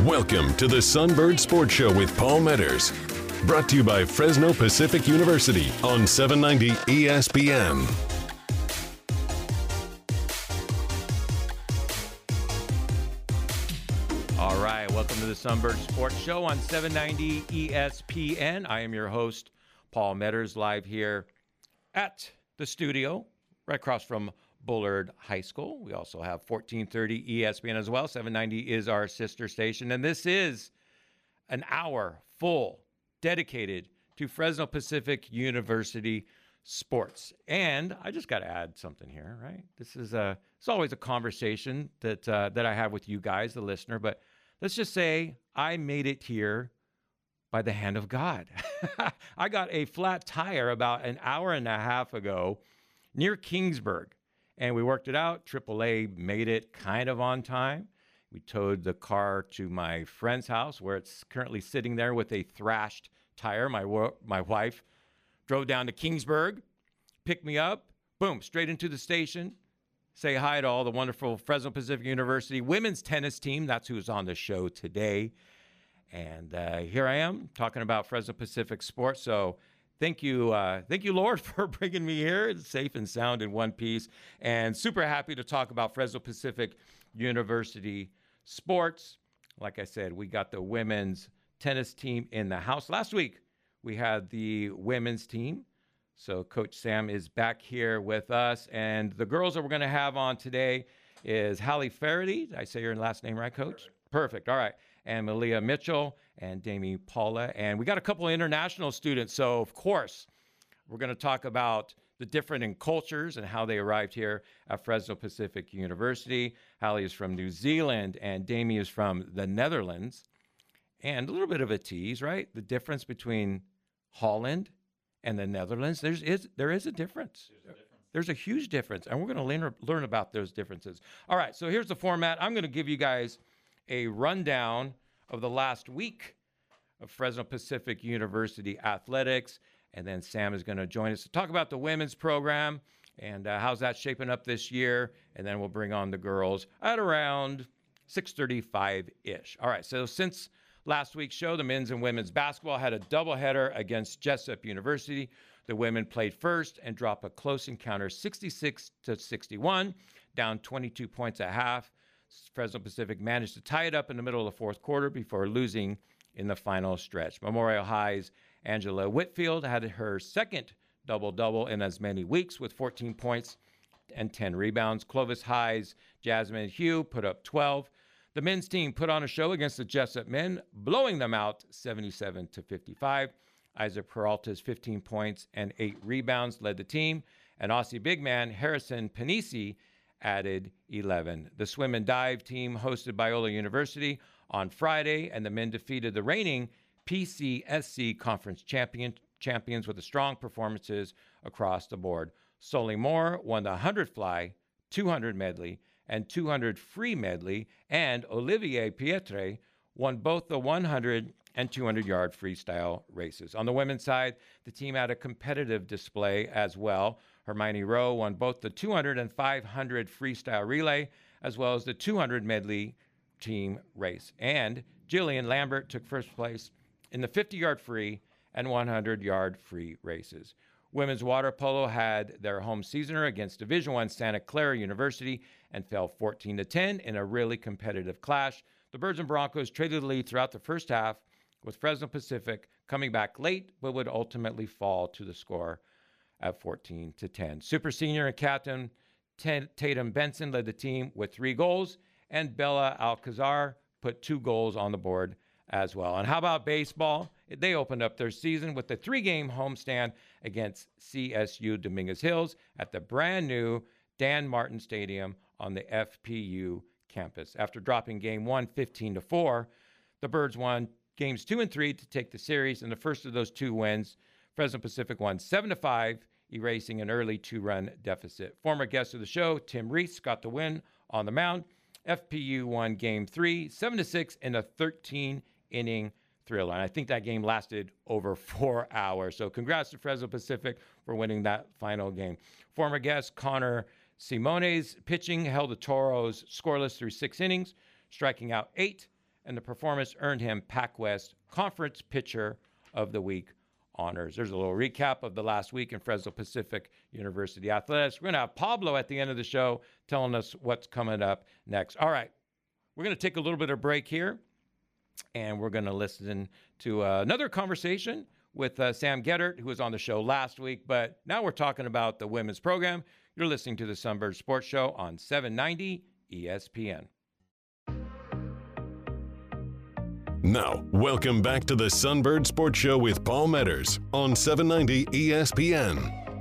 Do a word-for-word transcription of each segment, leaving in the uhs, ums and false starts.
Welcome to the Sunbird Sports Show with Paul Metters. Brought to you by Fresno Pacific University on seven ninety E S P N. All right, welcome to the Sunbird Sports Show on seven ninety E S P N. I am your host, Paul Metters, live here at the studio, right across from Bullard High School. We also have fourteen thirty E S P N as well. seven ninety is our sister station, and this is an hour full dedicated to Fresno Pacific University sports. And I just got to add something here, right? This is a it's always a conversation that uh, that I have with you guys, the listener, but let's just say I made it here by the hand of God. I got a flat tire about an hour and a half ago near Kingsburg, and we worked it out. triple A made it kind of on time. We towed the car to my friend's house where it's currently sitting there with a thrashed tire. My wo- my wife drove down to Kingsburg, picked me up, boom, straight into the station. Say hi to all the wonderful Fresno Pacific University women's tennis team. That's who's on the show today. And uh, here I am talking about Fresno Pacific sports. So thank you, uh, thank you, Lord, for bringing me here. It's safe and sound in one piece. And super happy to talk about Fresno Pacific University sports. Like I said, we got the women's tennis team in the house. Last week, we had the women's team. So Coach Sam is back here with us. And the girls that we're going to have on today is Hallie Faraday. Did I say your last name right, Coach? Perfect. Perfect. All right. And Malia Mitchell and Damie Paula. And we got a couple of international students. So, of course, we're going to talk about the different in cultures and how they arrived here at Fresno Pacific University. Hallie is from New Zealand and Damie is from the Netherlands. And a little bit of a tease, right? The difference between Holland and the Netherlands, there's is there is a difference. There's a difference. There's a huge difference, and we're going to learn, learn about those differences. All right, so here's the format. I'm going to give you guys a rundown of the last week of Fresno Pacific University athletics, and then Sam is going to join us to talk about the women's program and uh, how's that shaping up this year, and then we'll bring on the girls at around six thirty-five-ish. All right, so since last week's show, the men's and women's basketball had a doubleheader against Jessup University. The women played first and dropped a close encounter sixty-six to sixty-one, down twenty-two points at half. Fresno Pacific managed to tie it up in the middle of the fourth quarter before losing in the final stretch. Memorial High's Angela Whitfield had her second double-double in as many weeks with fourteen points and ten rebounds. Clovis High's Jasmine Hugh put up twelve. The men's team put on a show against the Jessup men, blowing them out seventy-seven to fifty-five. Isaac Peralta's fifteen points and eight rebounds led the team, and Aussie big man Harrison Panisi added eleven. The swim and dive team hosted Biola University on Friday, and the men defeated the reigning P C S C Conference champion, champions with the strong performances across the board. Solly Moore won the one hundred fly, two hundred medley, and two hundred free medley, and Olivier Pietre won both the one hundred and two hundred yard freestyle races. On the women's side, the team had a competitive display as well. Hermione Rowe won both the two hundred and five hundred freestyle relay, as well as the two hundred medley team race. And Jillian Lambert took first place in the fifty yard free and one hundred yard free races. Women's water polo had their home seasoner against Division I Santa Clara University and fell fourteen to ten in a really competitive clash. The Birds and Broncos traded the lead throughout the first half, with Fresno Pacific coming back late, but would ultimately fall to the score at fourteen to ten. Super senior and captain Tatum Benson led the team with three goals, and Bella Alcazar put two goals on the board as well. And how about baseball? They opened up their season with a three-game homestand against C S U Dominguez Hills at the brand-new Dan Martin Stadium on the F P U campus. After dropping game one fifteen to four, the Birds won games two and three to take the series. In the first of those two wins, Fresno Pacific won seven to five, erasing an early two-run deficit. Former guest of the show, Tim Reese, got the win on the mound. F P U won game three, seven to six in a thirteen-inning thriller. And I think that game lasted over four hours. So congrats to Fresno Pacific for winning that final game. Former guest Connor Simone's pitching held the Toros scoreless through six innings, striking out eight and the performance earned him Pac West Conference Pitcher of the Week honors. There's a little recap of the last week in Fresno Pacific University athletics. We're going to have Pablo at the end of the show telling us what's coming up next. All right, we're going to take a little bit of break here, and we're going to listen to uh, another conversation with uh, Sam Geddert, who was on the show last week. But now we're talking about the women's program. You're listening to the Sunbird Sports Show on seven ninety E S P N. Now, welcome back to the Sunbird Sports Show with Paul Metters on seven ninety E S P N.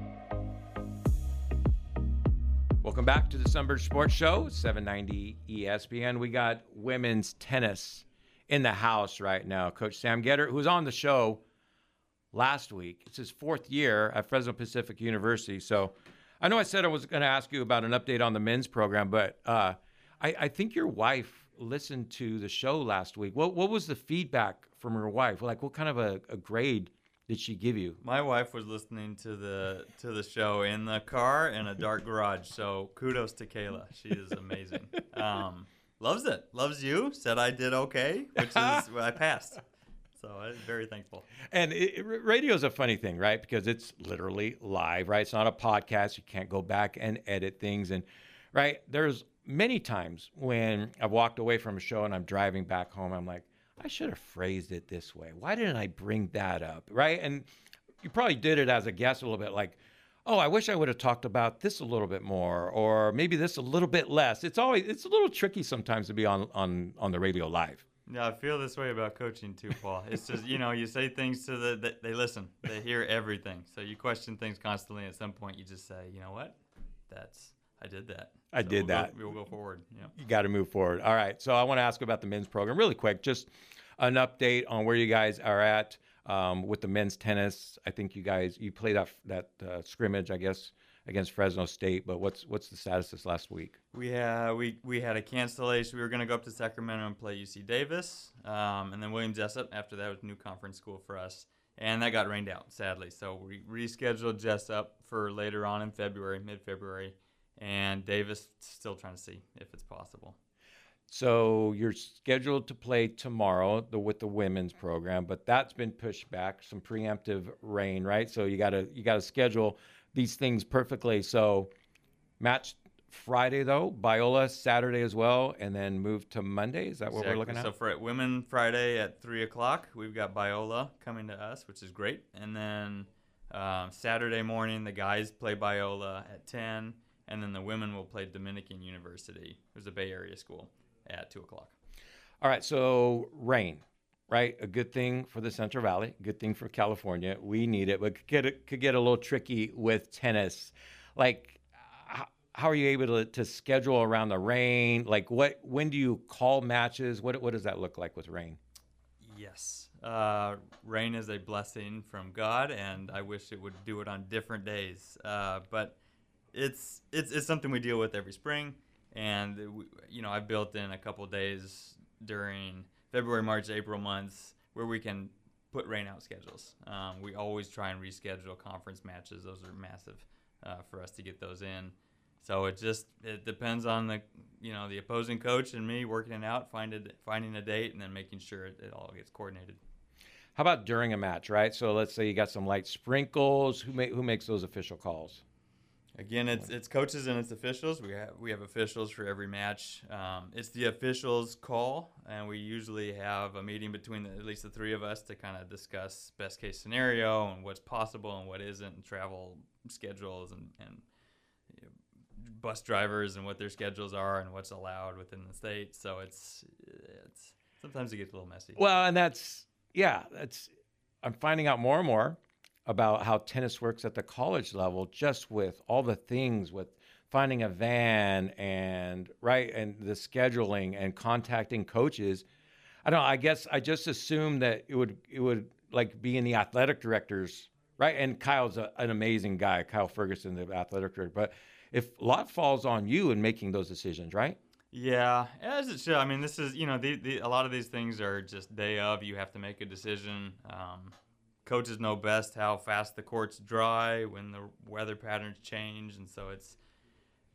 Welcome back to the Sunbird Sports Show, seven ninety E S P N. We got women's tennis in the house right now. Coach Sam Geddert, who was on the show last week. It's his fourth year at Fresno Pacific University. So I know I said I was going to ask you about an update on the men's program, but uh, I, I think your wife listened to the show last week. What what was the feedback from your wife? Like, what kind of a, a grade did she give you? My wife was listening to the to the show in the car in a dark garage. So kudos to Kayla. She is amazing. Um, loves it. Loves you. Said I did okay, which is I passed. So I'm very thankful. And it, it, radio is a funny thing, right? Because it's literally live, right? It's not a podcast. You can't go back and edit things. And right, there's many times when I've walked away from a show and I'm driving back home, I'm like, I should have phrased it this way. Why didn't I bring that up, right? And you probably did it as a guest a little bit like, oh, I wish I would have talked about this a little bit more, or maybe this a little bit less. It's always, it's a little tricky sometimes to be on, on, on the radio live. Yeah, I feel this way about coaching too, Paul. It's just, you know, you say things to the, they, they listen, they hear everything. So you question things constantly. At some point, you just say, you know what, that's, I did that. I so did we'll that. Go, we'll go forward. Yeah. You got to move forward. All right. So I want to ask about the men's program really quick. Just an update on where you guys are at um, with the men's tennis. I think you guys, you played that, that uh, scrimmage, I guess, against Fresno State. But what's what's the status this last week? We had, we, we had a cancellation. We were going to go up to Sacramento and play U C Davis. Um, and then William Jessup. After that was a new conference school for us. And that got rained out, sadly. So we rescheduled Jessup for later on in February, mid-February. And Davis still trying to see if it's possible. So you're scheduled to play tomorrow the, with the women's program, but that's been pushed back. Some preemptive rain, right? So you gotta you gotta schedule these things perfectly. So match Friday though, Biola Saturday as well, and then move to Monday. Is that what exactly. we're looking at? So for women Friday at three o'clock, we've got Biola coming to us, which is great. And then um, Saturday morning, the guys play Biola at ten. And then the women will play Dominican University. There's a Bay Area school at two o'clock. All right, so rain, right? A good thing for the Central Valley, good thing for California. We need it, but could get, could get a little tricky with tennis. Like, how, how are you able to, to schedule around the rain? Like, what? When do you call matches? What, what does that look like with rain? Yes. Uh, rain is a blessing from God, and I wish it would do it on different days. Uh, but... It's it's it's something we deal with every spring, and we, you know I've built in a couple days during February, March, April months where we can put rain out schedules. Um, we always try and reschedule conference matches; those are massive uh, for us to get those in. So it just it depends on the you know the opposing coach and me working it out, finding finding a date, and then making sure it, it all gets coordinated. How about during a match, right? So let's say you got some light sprinkles. Who ma- who makes those official calls? Again, it's it's coaches and it's officials. We have we have officials for every match. Um, it's the officials' call, and we usually have a meeting between the, at least the three of us to kind of discuss best case scenario and what's possible and what isn't, and travel schedules and and you know, bus drivers and what their schedules are and what's allowed within the state. So it's it's sometimes it gets a little messy. Well, and that's yeah, that's I'm finding out more and more about how tennis works at the college level, just with all the things with finding a van and right and the scheduling and contacting coaches. I don't know, I guess I just assumed that it would it would like be in the athletic directors, right? And Kyle's a, an amazing guy, Kyle Ferguson, the athletic director. But if a lot falls on you in making those decisions, right? Yeah, as it should. I mean, this is you know the, the a lot of these things are just day of. You have to make a decision. Um, Coaches know best how fast the court's dry when the weather patterns change, and so it's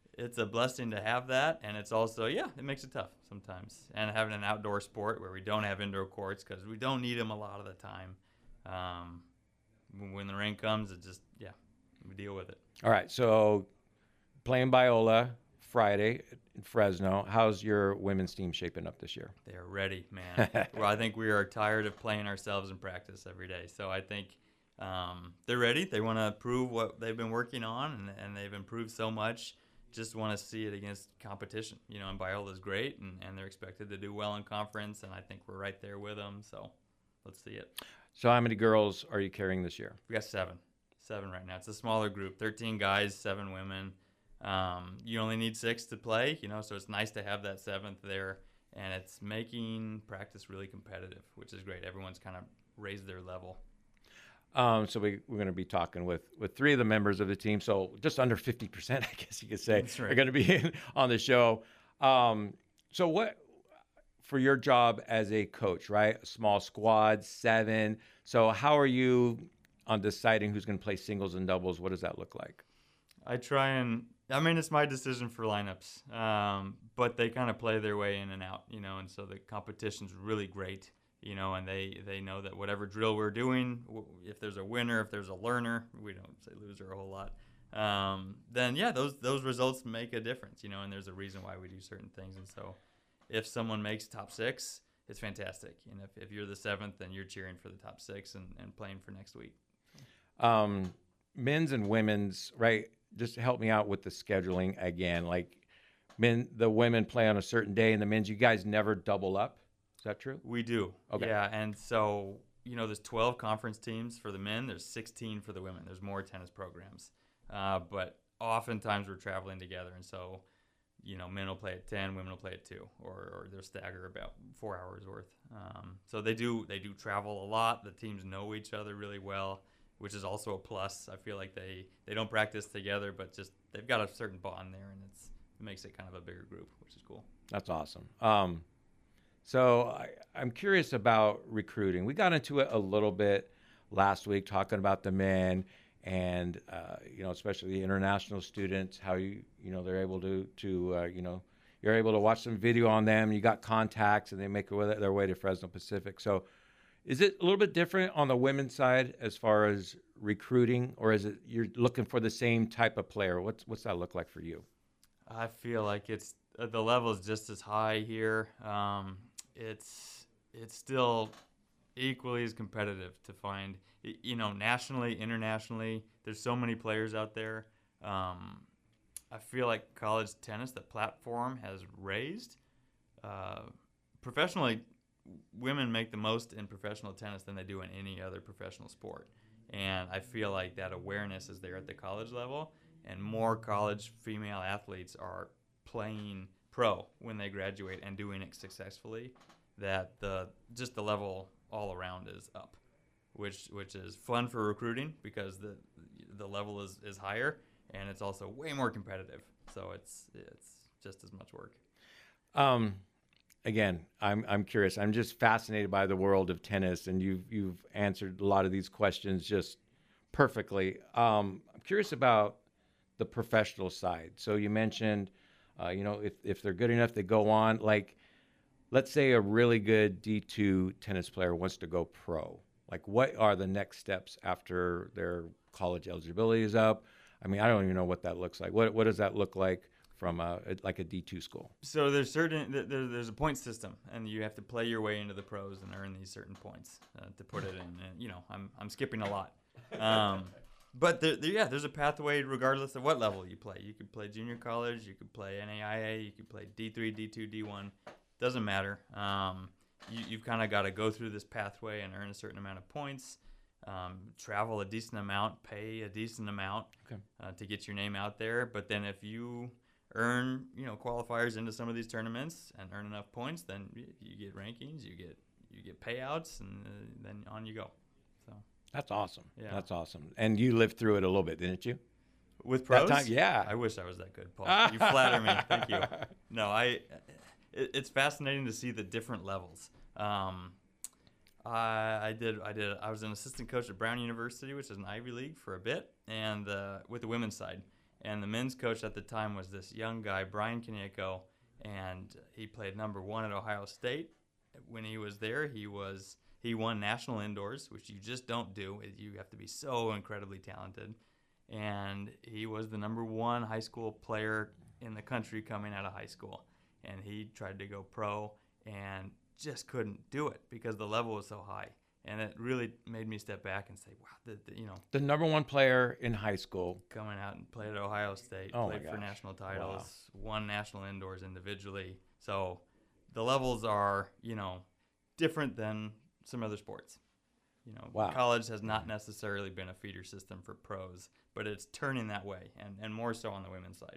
it's a blessing to have that, and it's also, yeah, it makes it tough sometimes. And having an outdoor sport where we don't have indoor courts because we don't need them a lot of the time. Um, when the rain comes, it just, yeah, we deal with it. All right, so playing Biola Friday in Fresno. How's your women's team shaping up this year? They're ready, man. Well, I think we are tired of playing ourselves in practice every day. So I think um, they're ready. They want to prove what they've been working on, and, and they've improved so much. Just want to see it against competition. You know, and Biola's great, and, and they're expected to do well in conference, and I think we're right there with them. So let's see it. So how many girls are you carrying this year? We got seven. Seven right now. It's a smaller group, thirteen guys, seven women. Um, you only need six to play, you know, so it's nice to have that seventh there. And it's making practice really competitive, which is great. Everyone's kind of raised their level. Um, so we, we're going to be talking with, with three of the members of the team. So just under fifty percent, I guess you could say, That's right. are going to be in, on the show. Um, so what, for your job as a coach, right? A small squad, seven. So how are you on deciding who's going to play singles and doubles? What does that look like? I try and, I mean, it's my decision for lineups, um, but they kind of play their way in and out, you know, and so the competition's really great, you know, and they, they know that whatever drill we're doing, if there's a winner, if there's a learner, we don't say loser a whole lot, um, then, yeah, those those results make a difference, you know, and there's a reason why we do certain things. And so if someone makes top six, it's fantastic. And if, if you're the seventh, then you're cheering for the top six and, and playing for next week. Um, men's and women's, right? Just help me out with the scheduling again. Like men, the women play on a certain day, and the men's, you guys never double up. Is that true? We do. Okay. Yeah, and so, you know, there's twelve conference teams for the men. There's sixteen for the women. There's more tennis programs. Uh, but oftentimes we're traveling together, and so, you know, men will play at ten, women will play at two, or, or they'll stagger about four hours worth. Um, so they do they do travel a lot. The teams know each other really well, which is also a plus. I feel like they, they don't practice together, but just they've got a certain bond there, and it's, it makes it kind of a bigger group, which is cool. That's awesome. Um, so I, I'm curious about recruiting. We got into it a little bit last week, talking about the men and, uh, you know, especially the international students, how you, you know, they're able to, to uh, you know, you're able to watch some video on them. You got contacts, and they make their way to Fresno Pacific. So is it a little bit different on the women's side as far as recruiting, or is it you're looking for the same type of player? What's what's that look like for you? I feel like it's uh, the level is just as high here. Um, it's it's still equally as competitive to find, you know, nationally, internationally. There's so many players out there. Um, I feel like college tennis, the platform has raised. Uh, professionally, women make the most in professional tennis than they do in any other professional sport. And I feel like that awareness is there at the college level, and more college female athletes are playing pro when they graduate and doing it successfully, that the just the level all around is up, which which is fun for recruiting because the the level is, is higher, and it's also way more competitive. So it's it's just as much work. Um, again, I'm I'm curious. I'm just fascinated by the world of tennis, and you've you've answered a lot of these questions just perfectly. Um, I'm curious about the professional side. So you mentioned, uh, you know, if if they're good enough, they go on. Like, let's say a really good D two tennis player wants to go pro. Like, what are the next steps after their college eligibility is up? I mean, I don't even know what that looks like. What what does that look like from a, like a D two school? So there's certain there, there's a point system, and you have to play your way into the pros and earn these certain points uh, to put it in. And, you know, I'm I'm skipping a lot, um, but there, there, yeah, there's a pathway regardless of what level you play. You could play junior college, you could play N A I A, you could play D three, D two, D one. Doesn't matter. Um, you, you've kind of got to go through this pathway and earn a certain amount of points. Um, travel a decent amount, pay a decent amount Okay. uh, to get your name out there. But then if you earn, you know, qualifiers into some of these tournaments and earn enough points, then you, you get rankings, you get you get payouts, and uh, then on you go. So That's awesome. Yeah. That's awesome. And you lived through it a little bit, didn't you? with That pros, time- yeah. I wish I was that good, Paul. You flatter me. Thank you. No, I. It, it's fascinating to see the different levels. Um, I, I did. I did. I was an assistant coach at Brown University, which is an Ivy League, for a bit, and uh, with the women's side. And the men's coach at the time was this young guy, Brian Kanieko, and he played number one at Ohio State. When he was there, he was he won national indoors, which you just don't do. You have to be so incredibly talented. And he was the number one high school player in the country coming out of high school. And he tried to go pro and just couldn't do it because the level was so high. And it really made me step back and say, wow, the, the, you know. The number one player in high school. Coming out and played at Ohio State, oh played for national titles, wow. won national indoors individually. So the levels are, you know, different than some other sports. You know, wow. college has not necessarily been a feeder system for pros, but it's turning that way, and, and more so on the women's side.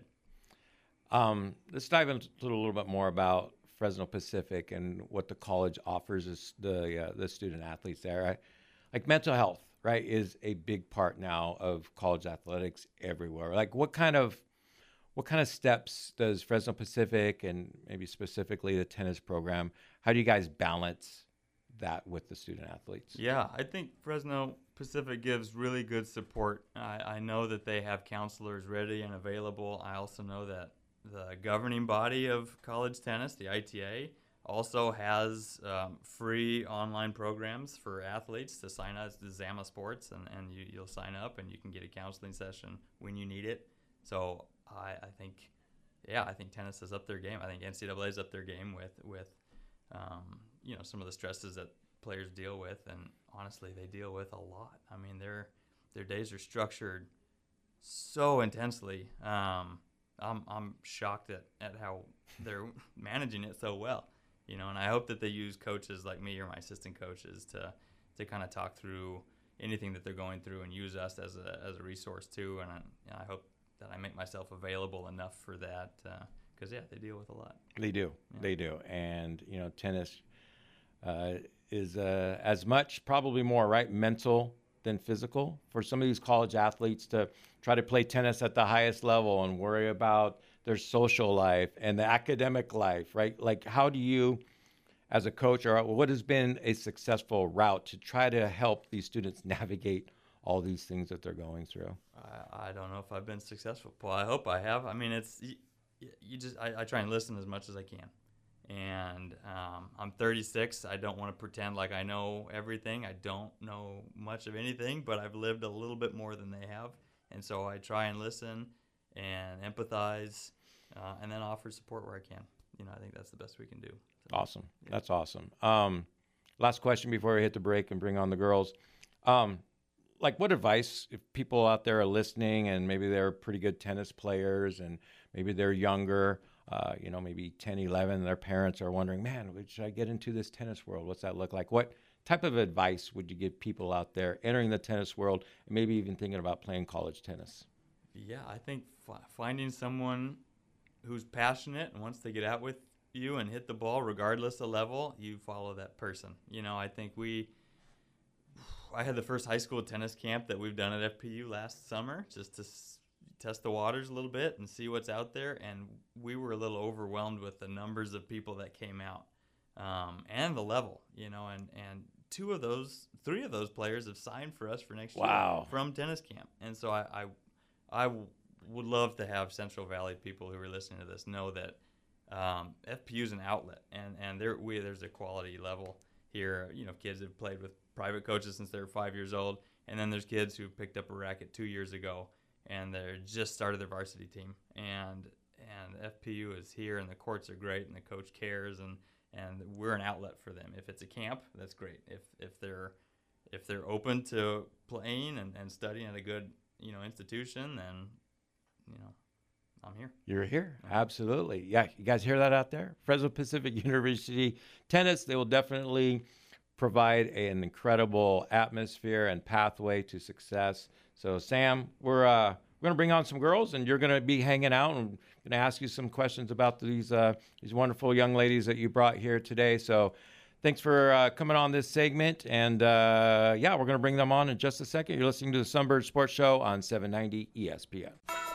Um, let's dive into a little bit more about Fresno Pacific and what the college offers is the uh, the student athletes there. I, like mental health, right, is a big part now of college athletics everywhere. Like what kind of what kind of steps does Fresno Pacific and maybe specifically the tennis program, how do you guys balance that with the student athletes? Yeah, I think Fresno Pacific gives really good support. I, I know that they have counselors ready and available. I also know that the governing body of college tennis, the I T A, also has um, free online programs for athletes to sign up to Zama Sports, and, and you, you'll sign up and you can get a counseling session when you need it. So I, I think, yeah, I think tennis is up their game. I think N C double A is up their game with, with um, you know, some of the stresses that players deal with, and honestly, they deal with a lot. I mean, their their days are structured so intensely. Um, I'm I'm shocked at, at how they're managing it so well, you know. And I hope that they use coaches like me or my assistant coaches to to kind of talk through anything that they're going through and use us as a as a resource too. And I, and I hope that I make myself available enough for that because uh, yeah, they deal with a lot. They do, yeah. they do, and you know, tennis uh, is uh, as much, probably more, right, mental than physical for some of these college athletes to try to play tennis at the highest level and worry about their social life and the academic life, right? Like, how do you, as a coach, or what has been a successful route to try to help these students navigate all these things that they're going through? I, I don't know if I've been successful, Paul. I hope I have. I mean, it's, you, you just, I, I try and listen as much as I can. And um, I'm thirty-six. I don't want to pretend like I know everything. I don't know much of anything, but I've lived a little bit more than they have. And so I try and listen and empathize uh, and then offer support where I can. You know, I think that's the best we can do. So, awesome. yeah. That's awesome. Um, last question before we hit the break and bring on the girls. Um, like what advice, if people out there are listening and maybe they're pretty good tennis players and maybe they're younger, Uh, you know, maybe ten, eleven, and their parents are wondering, man, should I get into this tennis world? What's that look like? What type of advice would you give people out there entering the tennis world and maybe even thinking about playing college tennis? Yeah, I think f- finding someone who's passionate and wants to get out with you and hit the ball regardless of level, you follow that person. You know, I think we, I had the first high school tennis camp that we've done at F P U last summer just to s- test the waters a little bit and see what's out there, and we were a little overwhelmed with the numbers of people that came out um, and the level, you know, and, and two of those, three of those players have signed for us for next wow. year from tennis camp. And so I, I, I w- would love to have Central Valley people who are listening to this know that um, F P U is an outlet, and, and there we there's a quality level here. You know, kids have played with private coaches since they were five years old, and then there's kids who picked up a racket two years ago and they're just started their varsity team, and and F P U is here, and the courts are great, and the coach cares, and, and we're an outlet for them. If it's a camp, that's great. If if they're if they're open to playing and, and studying at a good you know institution, then you know I'm here. You're here, absolutely. Yeah, you guys hear that out there? Fresno Pacific University tennis. They will definitely provide an incredible atmosphere and pathway to success. So, Sam, we're uh, we're going to bring on some girls, and you're going to be hanging out, and going to ask you some questions about these uh, these wonderful young ladies that you brought here today. So, thanks for uh, coming on this segment, and uh, yeah, we're going to bring them on in just a second. You're listening to the Sunbird Sports Show on seven ninety E S P N.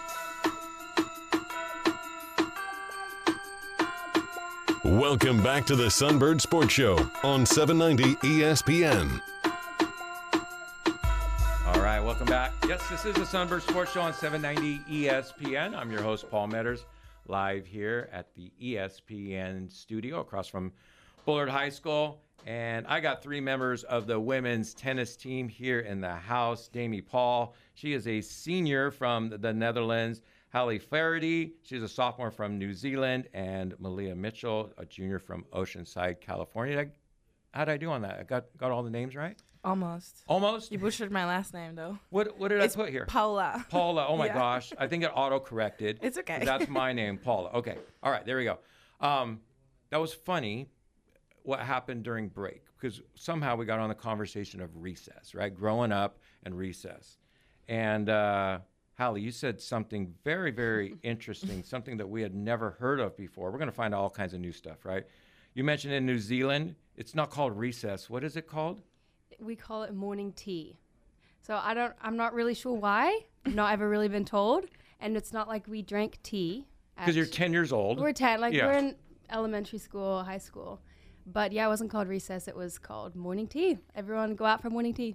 Welcome back to the Sunbird Sports Show on seven ninety E S P N. All right, welcome back. Yes, this is the Sunbird Sports Show on seven ninety E S P N. I'm your host, Paul Metters, live here at the E S P N studio across from Bullard High School. And I got three members of the women's tennis team here in the house. Damie Paul, she is a senior from the Netherlands. Hallie Faraday, she's a sophomore from New Zealand. And Malia Mitchell, a junior from Oceanside, California. How did I do on that? I got, got all the names right? Almost. Almost? You butchered my last name, though. What What did It's I put here? Paula. Paula. Oh, my Yeah. gosh. I think it auto-corrected. It's okay. That's my name, Paula. Okay. All right. There we go. Um, that was funny what happened during break, because somehow we got on the conversation of recess, right? Growing up and recess. And uh, Hallie, you said something very, very interesting, something that we had never heard of before. We're going to find all kinds of new stuff, right? You mentioned in New Zealand, it's not called recess. What is it called? We call it morning tea. So I don't, I'm not really sure why. I've not ever really been told. And it's not like we drank tea. Because you're ten years old. We're ten, like Yeah. we're in elementary school, high school. But yeah, it wasn't called recess. It was called morning tea. Everyone go out for morning tea.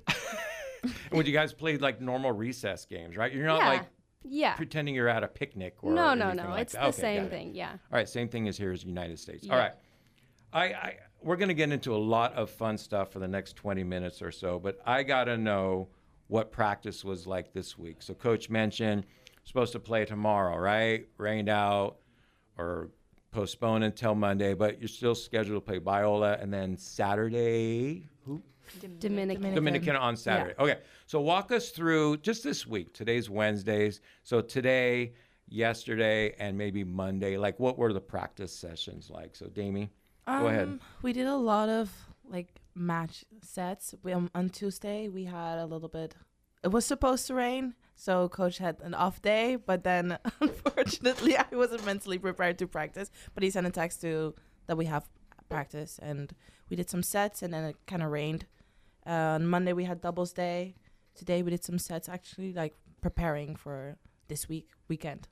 When you guys played like normal recess games, right? You're not yeah. like yeah. pretending you're at a picnic or No, no, anything no. like It's that. the Okay, same got it. thing. Yeah. All right, same thing as here as United States. Yeah. All right. I, I we're going to get into a lot of fun stuff for the next twenty minutes or so, but I got to know what practice was like this week. So Coach mentioned supposed to play tomorrow, right? Rained out or postponed until Monday, but you're still scheduled to play Biola, and then Saturday, who? Dominican. Dominican on Saturday. Okay, so walk us through just this week. Today's Wednesdays. So today, yesterday, and maybe Monday. Like, what were the practice sessions like? So, Damie, go ahead. Um, We did a lot of like match sets. We, um, on Tuesday, we had a little bit. It was supposed to rain, so coach had an off day. But then, unfortunately, I wasn't mentally prepared to practice. But he sent a text to that we have practice, and we did some sets, and then it kind of rained. Uh, on Monday, we had doubles day. Today, we did some sets, actually, like preparing for this week weekend.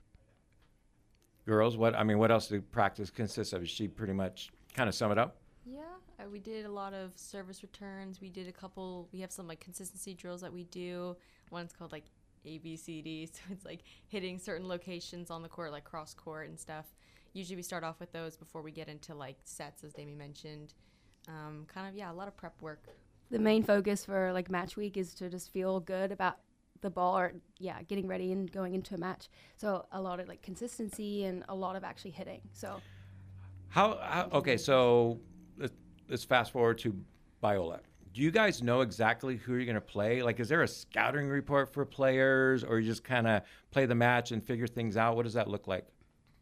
Girls, what I mean, what else did practice consist of? Is she pretty much kind of sum it up? Yeah, uh, we did a lot of service returns. We did a couple, we have some like consistency drills that we do. One's called like A B C D, so it's like hitting certain locations on the court, like cross court and stuff. Usually we start off with those before we get into like sets, as Damie mentioned. Um, kind of, yeah, a lot of prep work. The main focus for like match week is to just feel good about the ball, or yeah, getting ready and going into a match. So a lot of like consistency and a lot of actually hitting. So How, how okay, so let's, let's fast forward to Biola. Do you guys know exactly who you're going to play? Like, is there a scouting report for players, or you just kind of play the match and figure things out? What does that look like?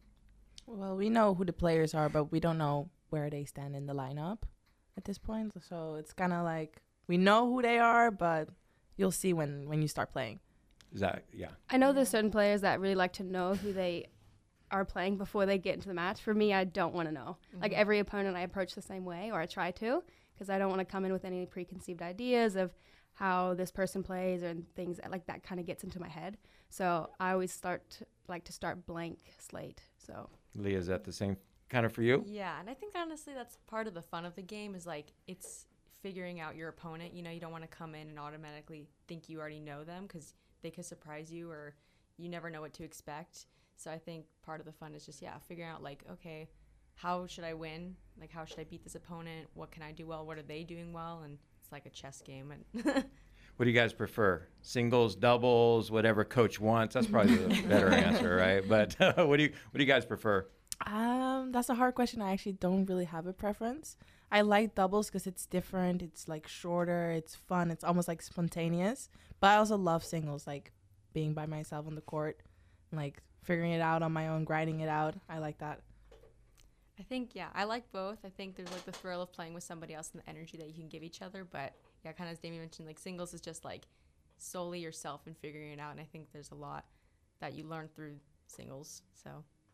Well, we know who the players are, but we don't know where they stand in the lineup at this point. So it's kind of like we know who they are, but you'll see when, when you start playing. Is that, yeah. I know there's certain players that really like to know who they are playing before they get into the match. For me, I don't want to know. Mm-hmm. Like every opponent I approach the same way, or I try to, because I don't want to come in with any preconceived ideas of how this person plays and things that, like that kind of gets into my head. So I always start to, like to start blank slate. So Leah, is that the same kind of for you? Yeah, and I think honestly that's part of the fun of the game is like it's figuring out your opponent. You know, you don't want to come in and automatically think you already know them because they could surprise you or you never know what to expect. So I think part of the fun is just, yeah, figuring out like, okay, how should I win? Like, how should I beat this opponent? What can I do well? What are they doing well? And it's like a chess game. And What do you guys prefer? Singles, doubles, whatever coach wants? That's probably the better answer, right? But uh, what do you what do you guys prefer? Um, that's a hard question. I actually don't really have a preference. I like doubles because it's different. It's like shorter. It's fun. It's almost like spontaneous. But I also love singles, like being by myself on the court, like figuring it out on my own, grinding it out. I like that. I think, yeah, I like both. I think there's like the thrill of playing with somebody else and the energy that you can give each other. But yeah, kind of as Damie mentioned, like singles is just like solely yourself and figuring it out. And I think there's a lot that you learn through singles. So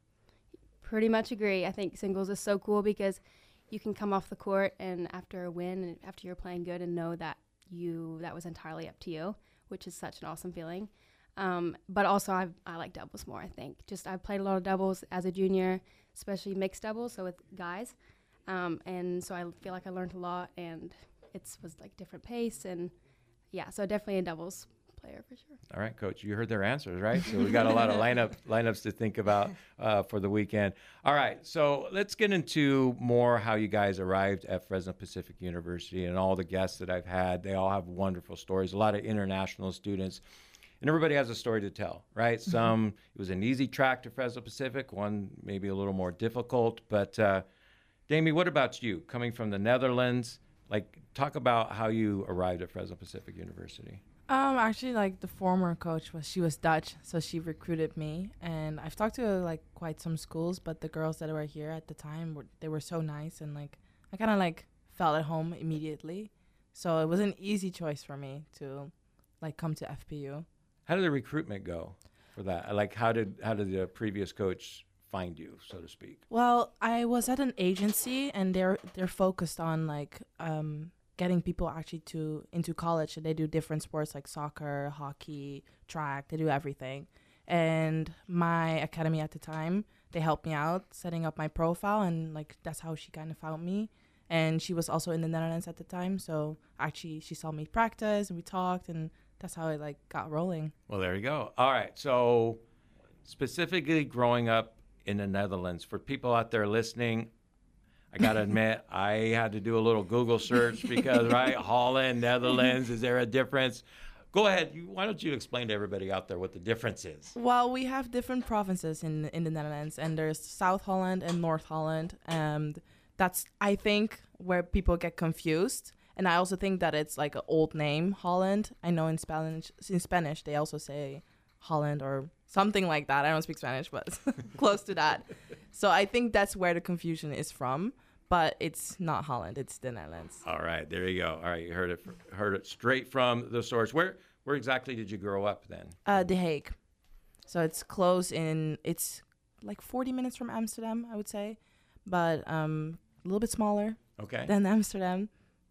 pretty much agree. I think singles is so cool because you can come off the court and after a win and after you're playing good and know that you that was entirely up to you, which is such an awesome feeling. Um, but also I I like doubles more, I think. Just I've played a lot of doubles as a junior, especially mixed doubles, so with guys. Um, and so I feel like I learned a lot and it was like different pace and yeah, so definitely a doubles player for sure. All right, Coach, you heard their answers, right? So we got a lot of lineup lineups to think about uh, for the weekend. All right, so let's get into more how you guys arrived at Fresno Pacific University, and all the guests that I've had. They all have wonderful stories. A lot of international students, and everybody has a story to tell, right? Mm-hmm. Some it was an easy track to Fresno Pacific, one maybe a little more difficult. But uh, Damie, what about you? Coming from the Netherlands, like talk about how you arrived at Fresno Pacific University. Um, actually, like the former coach was, she was Dutch, so she recruited me, and I've talked to like quite some schools, but the girls that were here at the time were they were so nice, and like I kind of like felt at home immediately, so it was an easy choice for me to like come to F P U. How did the recruitment go for that? Like, how did how did the previous coach find you, so to speak? Well, I was at an agency, and they're they're focused on like um. getting people actually to into college, and they do different sports like soccer, hockey, track. They do everything. And my academy at the time, they helped me out setting up my profile, and like that's how she kind of found me. And she was also in the Netherlands at the time, so actually she saw me practice and we talked, and that's how I like got rolling. Well, there you go. All right. So specifically growing up in the Netherlands, for people out there listening, I got to admit, I had to do a little Google search because, right, Holland, Netherlands, is there a difference? Go ahead. You, why don't you explain to everybody out there what the difference is? Well, we have different provinces in in the Netherlands, and there's South Holland and North Holland. And that's, I think, where people get confused. And I also think that it's like an old name, Holland. I know in Spanish, in Spanish they also say Holland or something like that. I don't speak Spanish, but close to that. So I think that's where the confusion is from. But it's not Holland; it's the Netherlands. All right, there you go. All right, you heard it heard it straight from the source. Where where exactly did you grow up then? Uh, The Hague. So it's close in. It's like forty minutes from Amsterdam, I would say, but um, a little bit smaller Okay. than Amsterdam.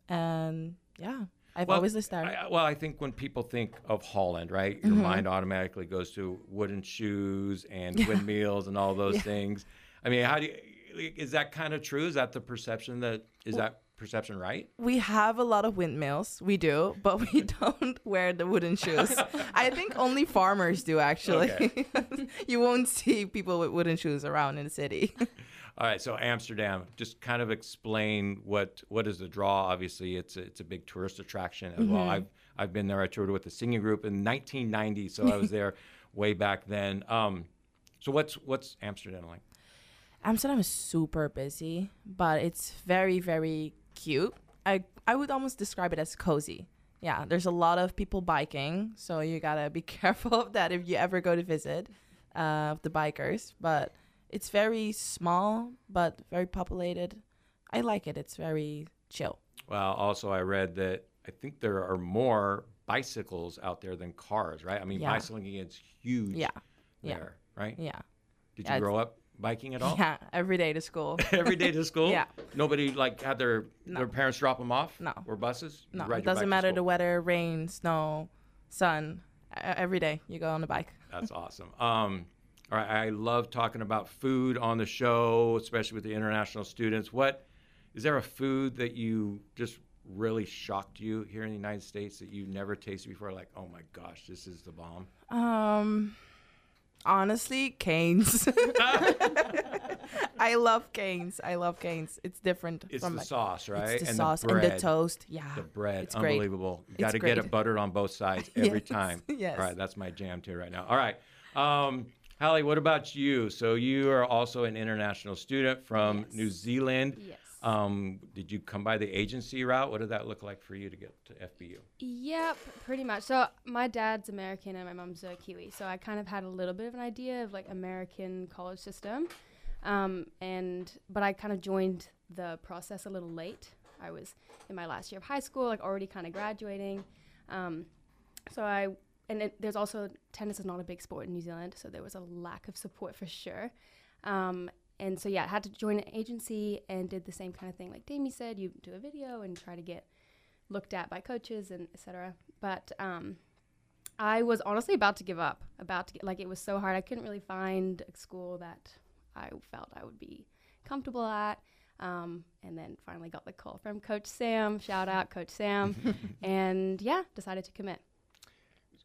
And yeah, I've Well, always lived there. I, well, I think when people think of Holland, right, your Mhm. mind automatically goes to wooden shoes and windmills and all those Yeah. things. I mean, how do you? Is that kind of true? Is that the perception that is that perception right? We have a lot of windmills, we do, but we don't wear the wooden shoes. I think only farmers do, actually. Okay. You won't see people with wooden shoes around in the city. All right, so Amsterdam, just kind of explain what what is the draw. Obviously, it's a, it's a big tourist attraction as well. I've I've been there. I toured with the singing group in nineteen ninety, so I was there way back then. Um, so what's what's Amsterdam like? Amsterdam is super busy, but it's very, very cute. I I would almost describe it as cozy. Yeah, there's a lot of people biking, so you gotta be careful of that if you ever go to visit uh, the bikers. But it's very small, but very populated. I like it. It's very chill. Well, also I read that I think there are more bicycles out there than cars, right? I mean, Yeah. bicycling is huge Yeah, yeah. there, right? Yeah, Did Yeah, you it's- grow up biking at all? yeah. Every day to school. Every day to school? Yeah. Nobody like had their No. their parents drop them off? No. Or buses? You No, ride your it bike doesn't to matter school? the weather, rain, snow, sun. E- Every day you go on the bike. That's awesome. Um, all right, I love talking about food on the show, especially with the international students. What is there a food that you just really shocked you here in the United States that you never tasted before? Like, oh my gosh, this is the bomb. Um, honestly, canes. I love canes. I love canes. It's different It's from the like, sauce, right? It's the and sauce the bread. and the toast. Yeah, The bread, It's great. unbelievable. You It's got to get it great. buttered on both sides every Yes, time. yes. All right, that's my jam too right now. All right. Um, Hallie, what about you? So you are also an international student from Yes. New Zealand. Yes. Um, did you come by the agency route? What did that look like for you to get to F B U? Yep, pretty much. So my dad's American and my mom's a Kiwi, so I kind of had a little bit of an idea of like American college system, um, and but I kind of joined the process a little late. I was in my last year of high school, like already kind of graduating, um, so I and it, there's also tennis is not a big sport in New Zealand, so there was a lack of support for sure. Um, And so, yeah, I had to join an agency and did the same kind of thing. Like Damie said, you do a video and try to get looked at by coaches and et cetera. But um, I was honestly about to give up, about to get, like, it was so hard. I couldn't really find a school that I felt I would be comfortable at. Um, and then finally got the call from Coach Sam. Shout out, Coach Sam. And, yeah, decided to commit.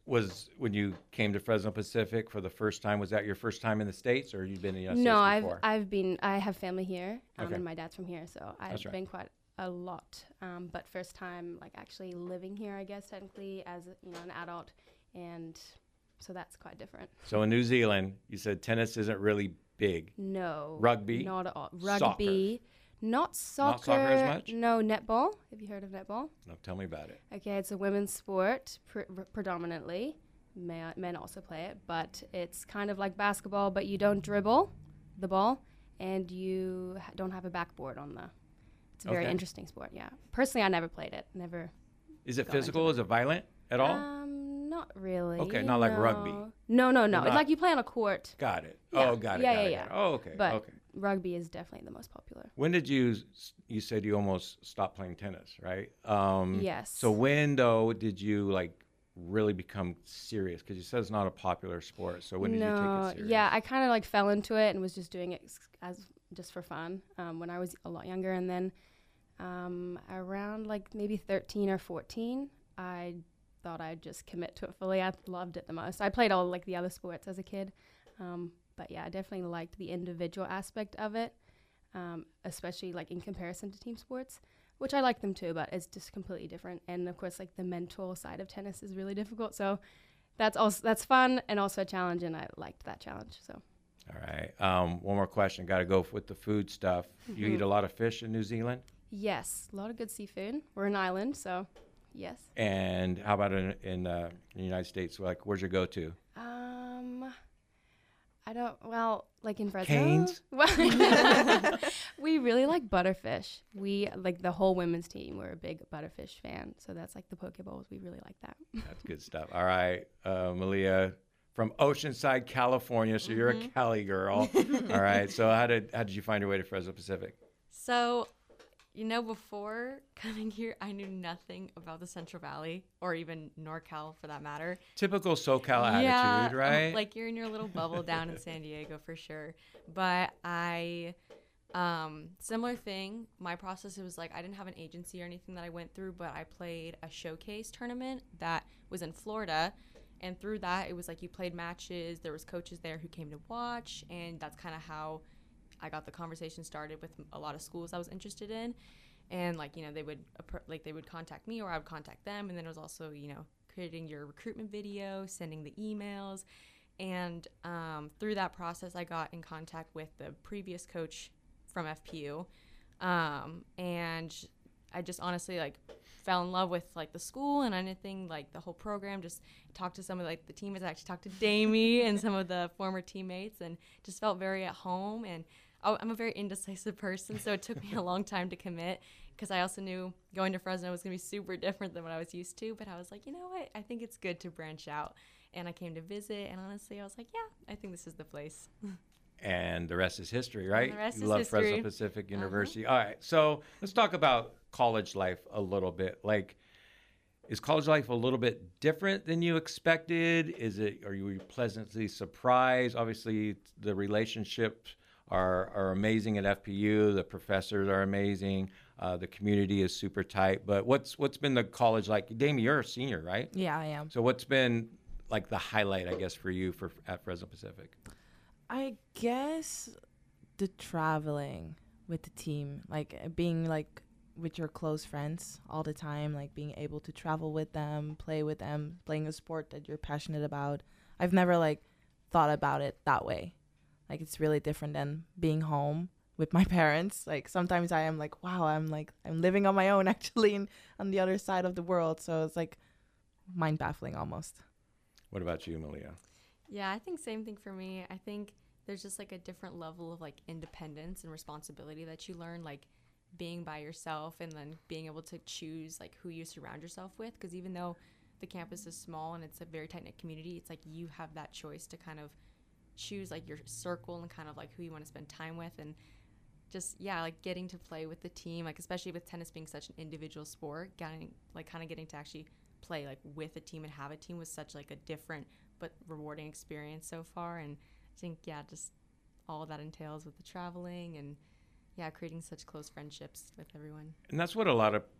was when you came to Fresno Pacific for the first time. Was that your first time in the States, or you've been in the United No, States I've before? I've been I have family here, um, Okay. and my dad's from here, so I've That's right. been quite a lot. Um, but first time like actually living here, I guess technically as you know an adult, and so that's quite different. So in New Zealand, you said tennis isn't really big. No. Rugby? Not at all. Soccer? Rugby. Not soccer. soccer as much? No, netball. Have you heard of netball? No, tell me about it. Okay, it's a women's sport pre- predominantly. Men, men also play it, but it's kind of like basketball, but you don't dribble the ball, and you ha- don't have a backboard on the. It's a very Okay. interesting sport. Yeah. Personally, I never played it. Never. Is it Got into physical? it. Is it violent at all? Um, not really. Okay, not like no. rugby. No, no, no. Not- It's like you play on a court. Got it. Yeah. Oh, got it. Yeah, got yeah, it, yeah. got it. Oh, okay. But okay. rugby is definitely the most popular. When did you? s- You said you almost stopped playing tennis, right? Um, Yes. So when though did you like really become serious? Because you said it's not a popular sport. So when did no, you take it serious? yeah, I kind of like fell into it and was just doing it s- as just for fun um, when I was a lot younger, and then um, around like maybe thirteen or fourteen, I thought I'd just commit to it fully. I loved it the most. I played all like the other sports as a kid, um, but yeah, I definitely liked the individual aspect of it, um, especially like in comparison to team sports, which I like them too, but it's just completely different. And of course, like the mental side of tennis is really difficult. So that's also that's fun and also a challenge, and I liked that challenge. So All right. Um, one more question. Got to go f- with the food stuff. You eat a lot of fish in New Zealand, yes, a lot of good seafood. We're an island, so yes. and how about in, in uh, the United States? Like, where's your go-to? Um, I don't. Well, like in Fresno, Canes? Well, we really like butterfish. We like the whole women's team. We're a big butterfish fan, so that's like the poke bowls. We really like that. That's good stuff. All right, uh, Malia from Oceanside, California. So you're a Cali girl. All right. So how did how did you find your way to Fresno Pacific? So, you know, before coming here, I knew nothing about the Central Valley or even NorCal for that matter. Typical SoCal Yeah, attitude, um, right? like you're in your little bubble down in San Diego for sure. But I, um, similar thing. My process, it was like I didn't have an agency or anything that I went through, but I played a showcase tournament that was in Florida. And through that, it was like you played matches. There was coaches there who came to watch, and that's kind of how I got the conversation started with a lot of schools I was interested in. And like, you know, they would appro- like they would contact me or I would contact them. And then it was also, you know, creating your recruitment video, sending the emails. And um, through that process, I got in contact with the previous coach from F P U. Um, and I just honestly like fell in love with like the school and anything, like the whole program. Just talked to some of like the teammates. I actually talked to Damie and some of the former teammates, and just felt very at home. And I- I'm a very indecisive person, so it took me a long time to commit because I also knew going to Fresno was going to be super different than what I was used to. But I was like, you know what? I think it's good to branch out. And I came to visit, and honestly, I was like, yeah, I think this is the place. And the rest is history, right? the rest you is love history. Fresno Pacific University. All right, so let's talk about college life a little bit. Like, is college life a little bit different than you expected? Is it? Are you pleasantly surprised? Obviously, the relationships are are amazing at F P U. The professors are amazing. Uh, the community is super tight. But what's what's been the college like? Damie, you're a senior, right? Yeah, I am. So what's been like the highlight, I guess, for you for at Fresno Pacific? I guess the traveling with the team, like uh, being like with your close friends all the time, like being able to travel with them, play with them, playing a sport that you're passionate about. I've never like thought about it that way. Like it's really different than being home with my parents. Like sometimes I am like, wow, I'm like I'm living on my own actually in, on the other side of the world. So it's like mind baffling almost. What about you, Malia? Yeah, I think same thing for me. I think there's just like a different level of like independence and responsibility that you learn, like being by yourself and then being able to choose like who you surround yourself with. Because even though the campus is small and it's a very tight knit community, it's like you have that choice to kind of choose like your circle and kind of like who you want to spend time with. And just, yeah, like getting to play with the team, like especially with tennis being such an individual sport, getting like kind of getting to actually play like with a team and have a team was such like a different but rewarding experience so far. And I think, yeah, just all that entails with the traveling and, yeah, creating such close friendships with everyone. And that's what a lot of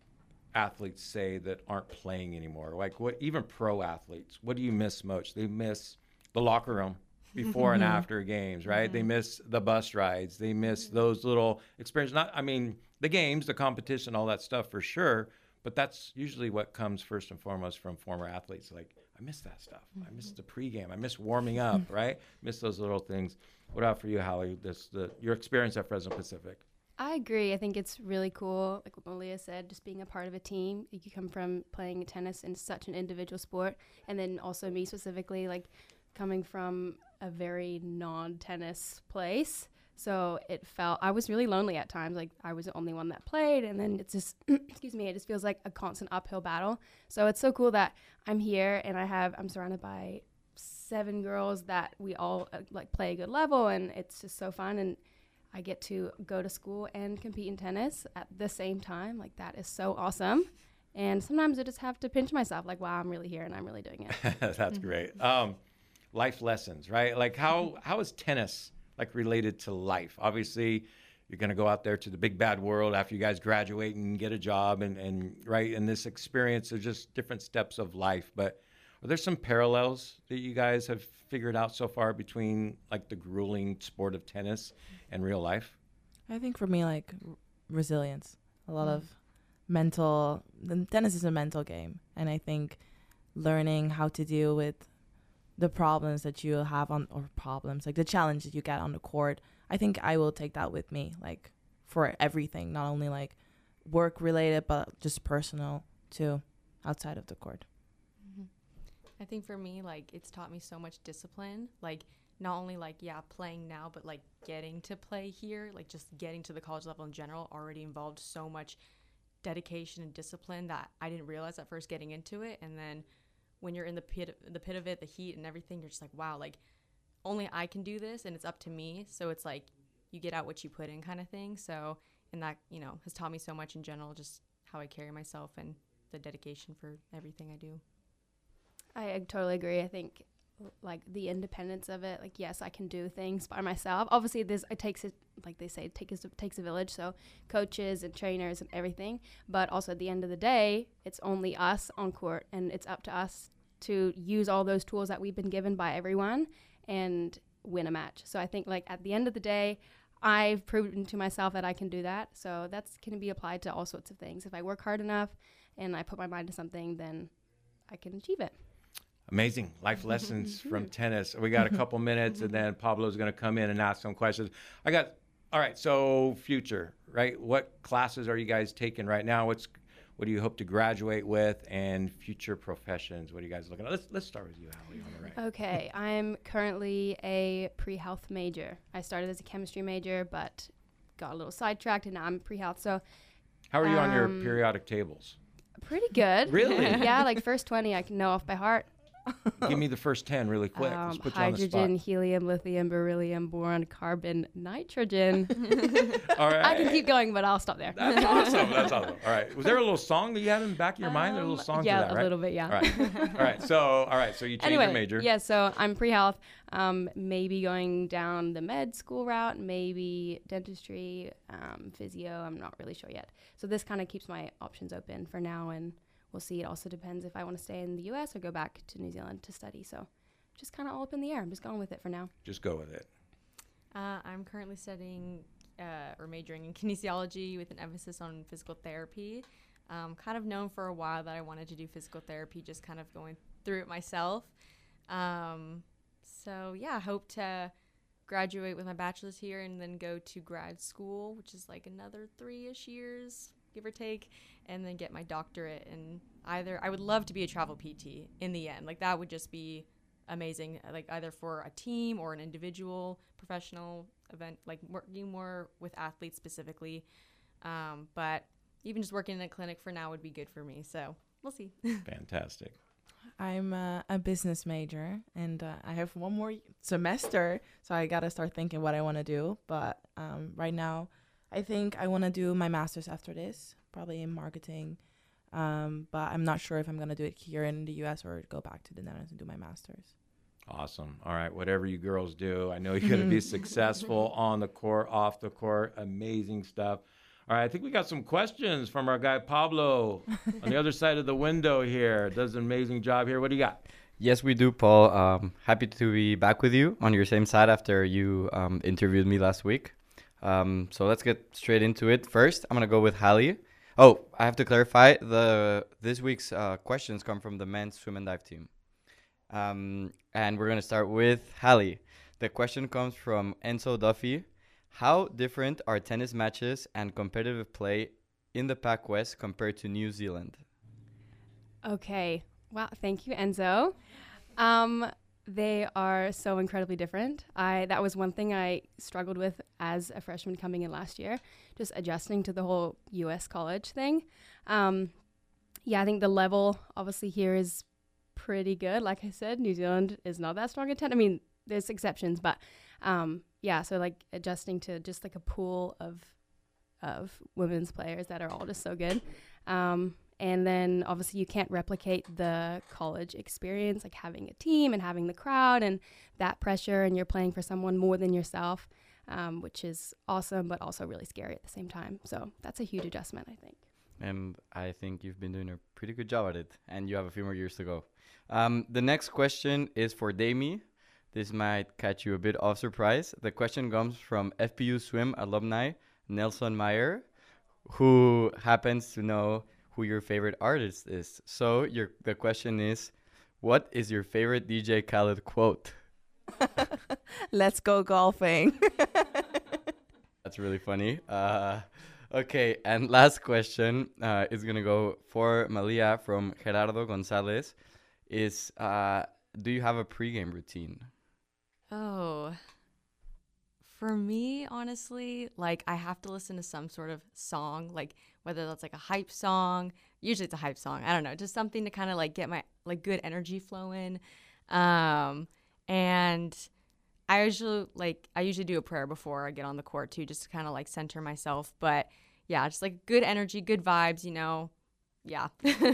athletes say that aren't playing anymore? Like what, even pro athletes, what do you miss most? They miss the locker room before and after games, right? Mm-hmm. They miss the bus rides. They miss those little experiences. Not, I mean, the games, the competition, all that stuff for sure. But that's usually what comes first and foremost from former athletes. Like, I miss that stuff. Mm-hmm. I miss the pregame. I miss warming up, right? Miss those little things. What about for you, Hallie? This the your experience at Fresno Pacific. I agree. I think it's really cool, like what Malia said, just being a part of a team. You come from playing tennis in such an individual sport, and then also me specifically, like coming from a very non-tennis place. So it felt, I was really lonely at times. Like I was the only one that played, and then it's just, excuse me, it just feels like a constant uphill battle. So it's so cool that I'm here and I have, I'm surrounded by seven girls that we all uh, like play a good level, and it's just so fun. And I get to go to school and compete in tennis at the same time. Like that is so awesome. And sometimes I just have to pinch myself like, wow, I'm really here and I'm really doing it. That's mm-hmm. great. Um, life lessons, right? Like how, how is tennis like related to life? Obviously you're going to go out there to the big bad world after you guys graduate and get a job and, and right. And this experience is just different steps of life, but are there some parallels that you guys have figured out so far between like the grueling sport of tennis and real life? I think for me, like r- resilience, a lot mm. of mental, the tennis is a mental game. And I think learning how to deal with the problems that you have on, or problems, like the challenges you get on the court, I think I will take that with me, like for everything, not only like work related, but just personal too, outside of the court. I think for me, like, it's taught me so much discipline. Like, not only, like, yeah, playing now, but, like, getting to play here, like, just getting to the college level in general already involved so much dedication and discipline that I didn't realize at first getting into it. And then when you're in the pit, the pit of it, the heat and everything, you're just like, wow, like, only I can do this, and it's up to me. So it's like you get out what you put in kind of thing. So, and that, you know, has taught me so much in general, just how I carry myself and the dedication for everything I do. I totally agree. I think like the independence of it, like, yes, I can do things by myself. Obviously this, it takes it, like they say, it takes, it takes a village. So coaches and trainers and everything, but also at the end of the day, it's only us on court, and it's up to us to use all those tools that we've been given by everyone and win a match. So I think like at the end of the day, I've proven to myself that I can do that. So that's can be applied to all sorts of things. If I work hard enough and I put my mind to something, then I can achieve it. Amazing life lessons from tennis. We got a couple minutes, and then Pablo's going to come in and ask some questions. I got, all right, so future, right? What classes are you guys taking right now? What's, what do you hope to graduate with, and future professions? What are you guys looking at? Let's, let's start with you, Hallie, on the right. Okay, I'm currently a pre-health major. I started as a chemistry major, but got a little sidetracked, and now I'm pre-health. So, how are you um, on your periodic tables? Pretty good. Really? Yeah, like first twenty I can know off by heart. Give me the first ten really quick. Um, Let's put you on the hydrogen, spot. helium, lithium, beryllium, boron, carbon, nitrogen. All right. I can keep going, but I'll stop there. That's awesome. That's awesome. All right. Was there a little song that you had in the back of your mind? There's a little song yeah, to that, right? a little bit, yeah. All right. All right. So, all right. So you changed anyway, your major. Yeah, so I'm pre-health. Um, maybe going down the med school route, maybe dentistry, um, physio. I'm not really sure yet. So this kind of keeps my options open for now, and we'll see. It also depends if I want to stay in the U S or go back to New Zealand to study. So just kind of all up in the air. I'm just going with it for now. Just go with it. Uh, I'm currently studying uh, or majoring in kinesiology with an emphasis on physical therapy. Um, kind of known for a while that I wanted to do physical therapy, just kind of going through it myself. Um, so yeah, I hope to graduate with my bachelor's here and then go to grad school, which is like another three-ish years, give or take, and then get my doctorate. And either I would love to be a travel P T in the end. Like that would just be amazing, like either for a team or an individual professional event, like working more with athletes specifically. Um, but even just working in a clinic for now would be good for me. So we'll see. Fantastic. I'm uh, a business major, and uh, I have one more semester, so I got to start thinking what I want to do. But um, right now, I think I want to do my master's after this, probably in marketing. Um, but I'm not sure if I'm going to do it here in the U S or go back to the Netherlands and do my master's. Awesome. All right. Whatever you girls do, I know you're going to be successful on the court, off the court. Amazing stuff. All right, I think we got some questions from our guy Pablo on the other side of the window here. Does an amazing job here. What do you got? Yes, we do, Paul. Um, happy to be back with you on your same side after you um, interviewed me last week. Um, so let's get straight into it. First, I'm going to go with Hallie. Oh, I have to clarify. The This week's uh, questions come from the men's swim and dive team. Um, and we're going to start with Hallie. The question comes from Enzo Duffy. How different are tennis matches and competitive play in the Pac West compared to New Zealand? Okay. Wow. Thank you, Enzo. Um, they are so incredibly different. I that was one thing I struggled with as a freshman coming in last year, just adjusting to the whole U S college thing. Um, yeah, I think the level obviously here is pretty good. Like I said, New Zealand is not that strong at tennis. I mean, there's exceptions, but um, yeah, so like adjusting to just like a pool of of women's players that are all just so good. Um, and then obviously you can't replicate the college experience, like having a team and having the crowd and that pressure, and you're playing for someone more than yourself, um, which is awesome, but also really scary at the same time. So that's a huge adjustment, I think. And I think you've been doing a pretty good job at it, and you have a few more years to go. Um, the next question is for Damie. This might catch you a bit off surprise. The question comes from F P U Swim alumni Nelson Meyer, who happens to know who your favorite artist is. So your the question is, what is your favorite D J Khaled quote? Let's go golfing. That's really funny. Uh, okay, and last question uh, is going to go for Malia from Gerardo Gonzalez. Is uh, do you have a pregame routine? Oh, for me, honestly, like I have to listen to some sort of song, like whether that's like a hype song. Usually it's a hype song. I don't know, just something to kind of like get my like good energy flowing. Um, and I usually like I usually do a prayer before I get on the court too, just to kind of like center myself. But yeah, just like good energy, good vibes, you know. Yeah.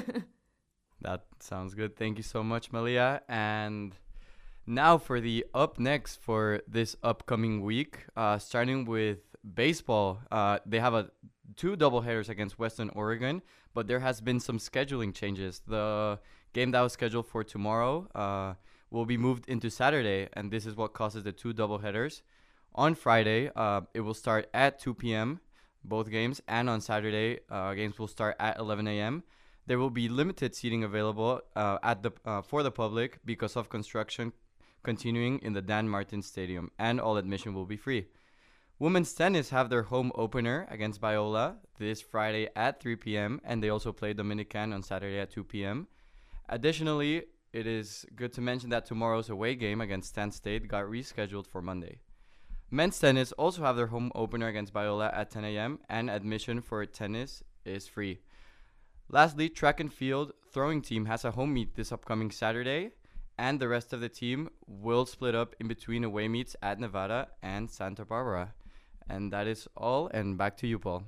That sounds good. Thank you so much, Malia. And now for the up next for this upcoming week, uh, starting with baseball. Uh, they have a two doubleheaders against Western Oregon, but there has been some scheduling changes. The game that was scheduled for tomorrow uh, will be moved into Saturday, and this is what causes the two doubleheaders. On Friday, uh, it will start at two p.m., both games, and on Saturday, uh, games will start at eleven a.m. There will be limited seating available uh, at the uh, for the public because of construction continuing in the Dan Martin Stadium, and all admission will be free. Women's tennis have their home opener against Biola this Friday at three p.m., and they also play Dominican on Saturday at two p.m. Additionally, it is good to mention that tomorrow's away game against Stan State got rescheduled for Monday. Men's tennis also have their home opener against Biola at ten a.m., and admission for tennis is free. Lastly, track and field throwing team has a home meet this upcoming Saturday, and the rest of the team will split up in between away meets at Nevada and Santa Barbara. And that is all, and back to you, Paul.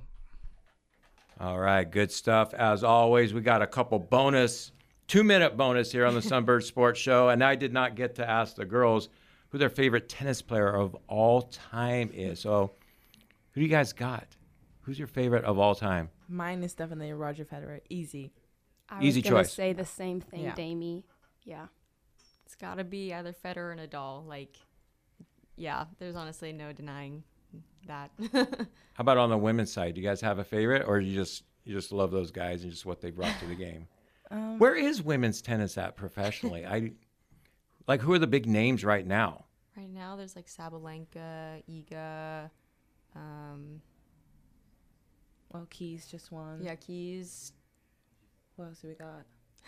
All right, good stuff. As always, we got a couple bonus, two-minute bonus here on the Sunbird Sports Show, and I did not get to ask the girls who their favorite tennis player of all time is. So who do you guys got? Who's your favorite of all time? Mine is definitely Roger Federer. Easy. I Easy was gonna choice. say the same thing, Yeah. Damie. Yeah. It's got to be either Federer or Nadal. Like, yeah, there's honestly no denying that. How about on the women's side? Do you guys have a favorite, or you just you just love those guys and just what they brought to the game? Um, Where is women's tennis at professionally? I like who are the big names right now? Right now, there's like Sabalenka, Iga, um, well, Keys just won. yeah, Keys, What else do we got?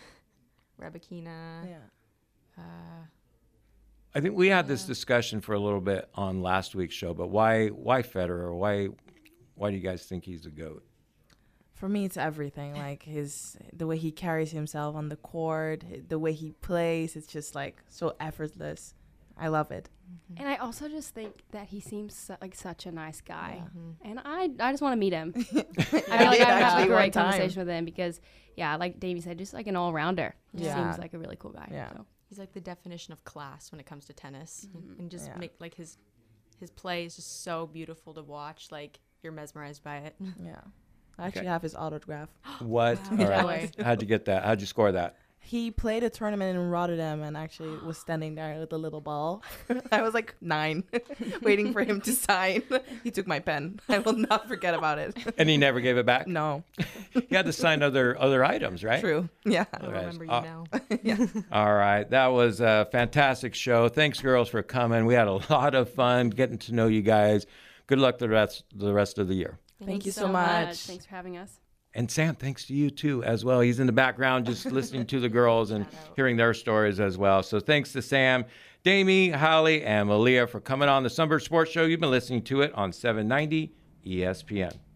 Rebekina. Yeah. Uh, I think we had this Yeah. discussion for a little bit on last week's show, but why why Federer? Why why do you guys think he's the GOAT? For me, it's everything. Like his, the way he carries himself on the court, the way he plays. It's just like so effortless. I love it. And I also just think that he seems su- like such a nice guy. mhm. And I I just want to meet him. I I feel like did I have actually a one great time. conversation with him because, yeah, like Davey said, just like an all-rounder. Just Yeah. seems like a really cool guy. Yeah. So. He's like the definition of class when it comes to tennis, Mhm. and just Yeah. make like his his play is just so beautiful to watch. Like you're mesmerized by it. Yeah. I actually have his autograph. What? Wow. All right. How'd you get that? How'd you score that? He played a tournament in Rotterdam and actually was standing there with a little ball. I was like nine, waiting for him to sign. He took my pen. I will not forget about it. And he never gave it back? No. He had to sign other other items, right? True. Yeah. I'll Guys, remember you uh, now. All right. That was a fantastic show. Thanks, girls, for coming. We had a lot of fun getting to know you guys. Good luck the rest the rest of the year. Thank you so much. Thanks for having us. And Sam, thanks to you too as well. He's in the background just listening to the girls and hearing their stories as well. So thanks to Sam, Damie, Holly, and Malia for coming on the Sunbird Sports Show. You've been listening to it on seven ninety E S P N.